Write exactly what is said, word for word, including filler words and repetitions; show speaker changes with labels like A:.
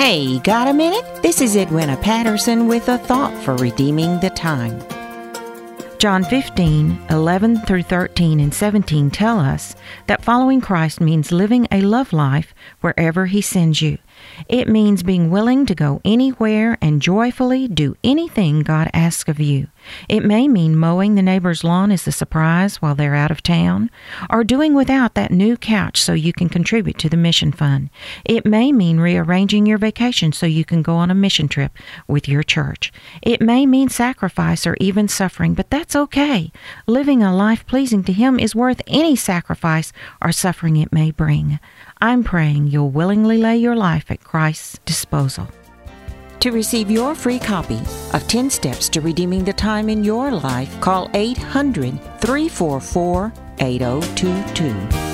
A: Hey, got a minute? This is Edwina Patterson with a thought for redeeming the time.
B: John fifteen, eleven through thirteen and seventeen tell us that following Christ means living a love life wherever He sends you. It means being willing to go anywhere and joyfully do anything God asks of you. It may mean mowing the neighbor's lawn as a surprise while they're out of town, or doing without that new couch so you can contribute to the mission fund. It may mean rearranging your vacation so you can go on a mission trip with your church. It may mean sacrifice or even suffering, but that's okay. Living a life pleasing to Him is worth any sacrifice or suffering it may bring. I'm praying you'll willingly lay your life at Christ's disposal.
A: To receive your free copy of ten Steps to Redeeming the Time in Your Life, call eight hundred, three four four, eight oh two two.